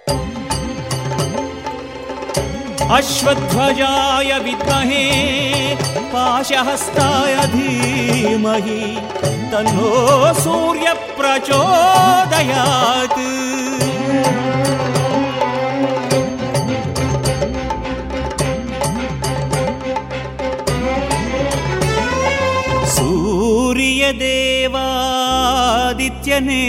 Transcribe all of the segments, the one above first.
अश्वध्वजाय विद्महे पाशहस्ताय धीमहि तन्नो सूर्य प्रचोदयात्। सूर्यदेवादित्यने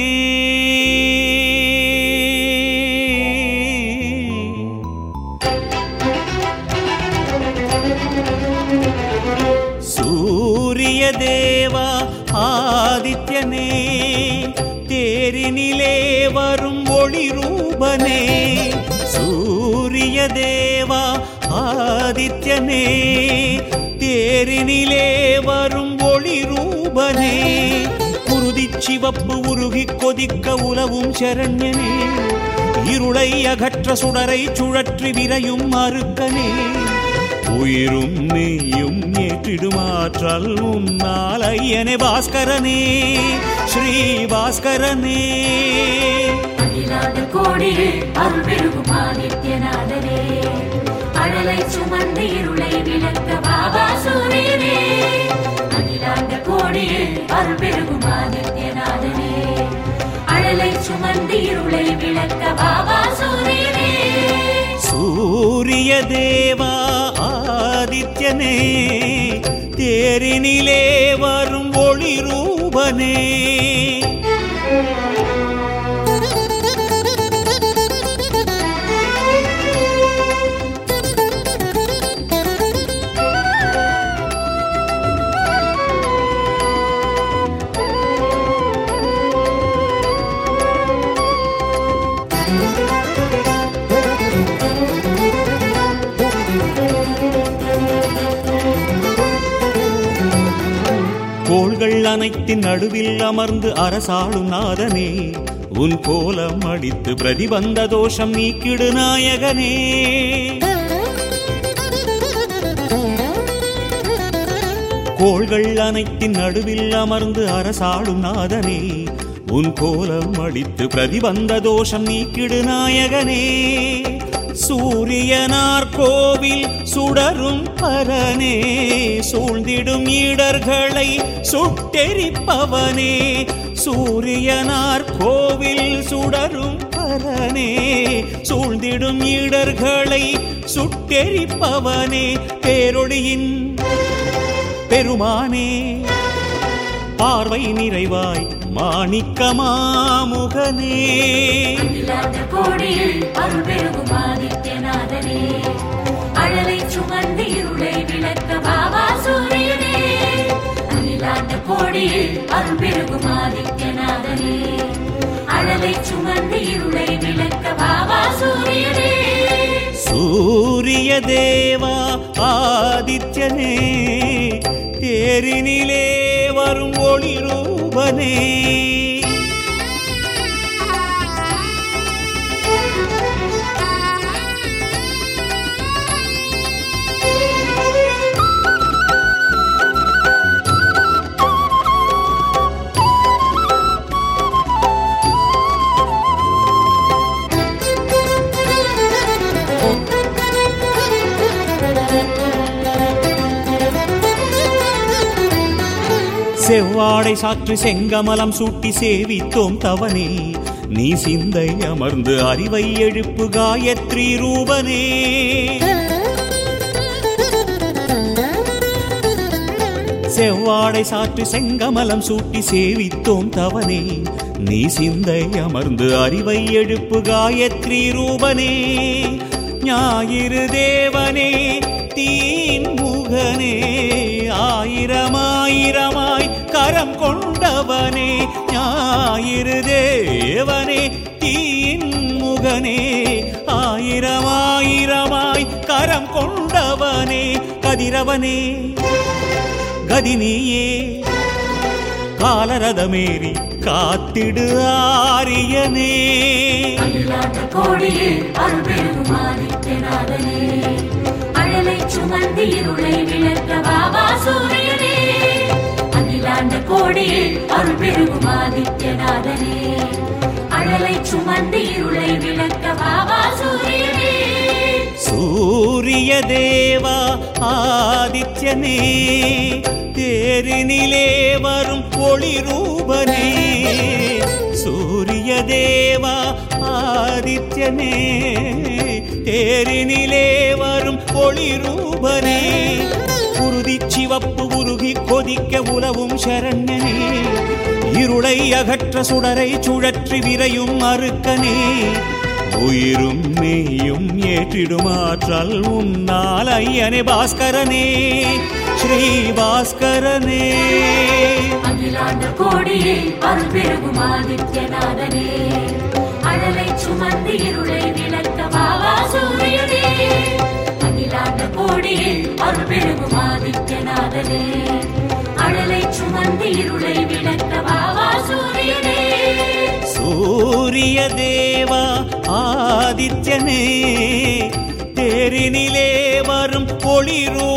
सूर्यदेवा आदित्यने தேரினிலே வரும் ஒளி ரூபனே சூரியதேவா ஆதித்யனே தேரினிலே வரும் ஒளி ரூபனே குருதி சிவப்பு உருகி கொதிக்க உலவும் சரண்யனே இருளை அகற்ற சுடரை சுழற்றி விரையும் அருக்கனே உயிரும் மெய்யும் ஏற்றிடுமாற்றல் உன்னால் ஐயனே பாஸ்கரனே ஸ்ரீ பாஸ்கரனே அகிலாண்ட கோடியே அருள் பெருகும் ஆதித்யநாதனே அழலை சுமந்து இருளை விளக்க பாபா சூரியனே அகிலாண்ட கோடியே அருள் பெருகும் ஆதித்யநாதனே அழலை சுமந்து இருளை விளக்க பாபா சூரியனே சூரியதேவா ஆதித்யனே தேரினிலே வரும் ஒளி ரூபனே கோள்கள் அனைத்தின் நடுவில் அமர்ந்து அரசாளும் நாதனே உன் கோலம் அடித்து பிரதிபந்த தோஷம் நீக்கிடு நாயகனே கோள்கள் அனைத்தின் நடுவில் அமர்ந்து அரசாளும் நாதனே உன் கோலம் அடித்து பிரதிபந்த தோஷம் நீக்கிடு நாயகனே சூரியனார் கோவில் சுடரும் பரனே சூழ்ந்திடும் இடர்களை சுட்டெரிப்பவனே சூரியனார் கோவில் சுடரும் பரனே சூழ்ந்திடும் இடர்களை சுட்டெரிப்பவனே பேரொளியின் பெருமானே பார்வை நிறைவாய் மாணிக்கமாமுகனே கோடியில் அருள் பெருகும் ஆதித்யநாதனே அழலை சுமந்து இருளை விளக்க பாபா சூரியனே அகிலாண்ட கோடியில் அருள் பெருகும் ஆதித்யநாதனே அழலை சுமந்து இருளை விளக்க பாபா சூரியனே சூரியதேவா ஆதித்யனே தேரினிலே வரும் ஒளி ரூபனே செவ்வாடை சாற்றி செங்கமலம் சூட்டி சேவித்தோம் தவனே நீ சிந்தை அமர்ந்து அறிவை எழுப்பு காயத்ரி ரூபனே செவ்வாடை சாற்றி செங்கமலம் சூட்டி சேவித்தோம் தவனே நீ சிந்தை அமர்ந்து அறிவை எழுப்பு காயத்ரி ரூபனே ஞாயிறு தேவனே தீன் முகனே ஆயிரமாயிரமாய் கரம் கொண்டவனே ஞாயிறு தேவனே தீன் முகனே ஆயிரமாயிரமாய் கரம் கொண்டவனே கதிரவனே கதினியே காலரதமேறி காத்திடு ஆரியனே கோடியில் அருள் பெருகும் ஆதித்யநாதனே அழலை சுமந்து இருளை விளக்க பாபா சூரியனே அகிலாண்ட கோடியில் அருள் பெருகும் ஆதித்யநாதனே அழலை சுமந்து இருளை விளக்க பாபா சூரியனே. சூரிய தேவா ஆதித்யனே, தேரினிலே வரும் ஒளி ரூபனே. சூரிய தேவா ஆதித்யனே, தேரினிலே வரும் ஒளி ரூபனே. குருதி சிவப்பு உருகி கொதிக்க உலவும் சரண்யனே, இருளை அகற்ற சுடரை சுழற்றி விரையும் அருக்கனே. உயிரும் மெய்யும் ஏற்றிடும் ஆற்றல் உன்னால் ஐயனே பாஸ்கரனே, ஸ்ரீ பாஸ்கரனே. அகிலாண்ட கோடியே அருள் பெருகும் ஆதித்யநாதனே, அழலை சுமந்து இருளை விளக்க பாபா சூரியனே. அகிலாண்ட கோடியே அருள் பெருகும் ஆதித்யநாதனே, அழலை சுமந்து இருளை விளக்க பாபா சூரியனே. சூரிய தேவா ஆதித்யனே, தேரினிலே வரும் ஒளி